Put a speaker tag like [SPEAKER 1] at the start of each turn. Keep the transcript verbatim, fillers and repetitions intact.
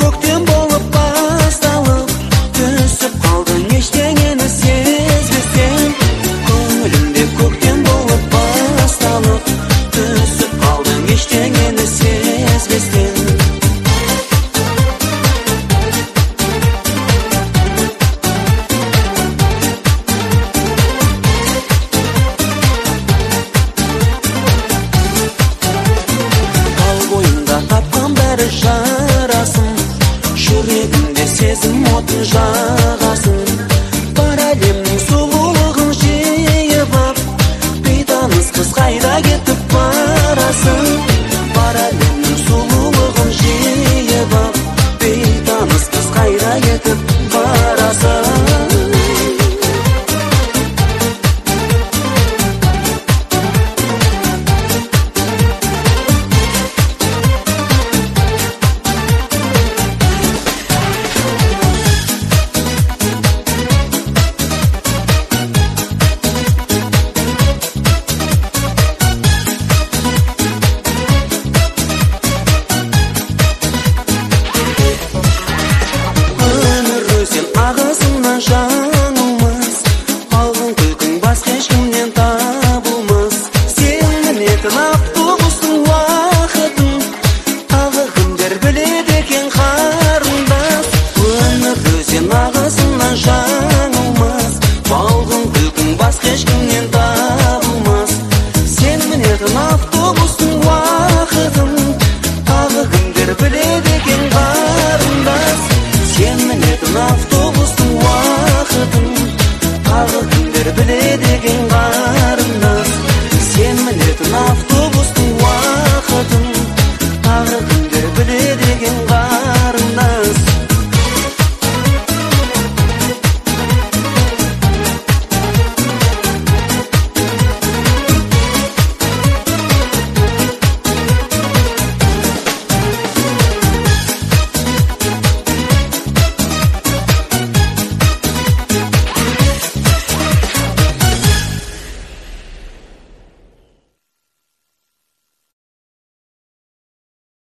[SPEAKER 1] көктем болып басталып, түсіп қалдың ештеңені сезбестен. Көңілімде көктем болып басталып, түсіп қалдың ештеңені сезбестен. Жүрегімде сезім отын жағасын, бар әлемнің сұлулығын жиып ап, бейтаныс қыз қайда кетіп барасың? Бар әлемнің сұлулығын жиып ап, бейтаныс қыз қайда кетіп барасың? Жаңылмас, алғын күлкің басқа ешкімнен табылмас. Сен мінетін автобустың уақытын тағы кімдер біледі екен қарындас? Өмір өзен ағысынан жаңылмас, алғын күлкің басқа ешкімнен табылмас. Сен мінетін автобустың уақытын тағы кімдер біледі екен қарындас? Сен мінетін автобустың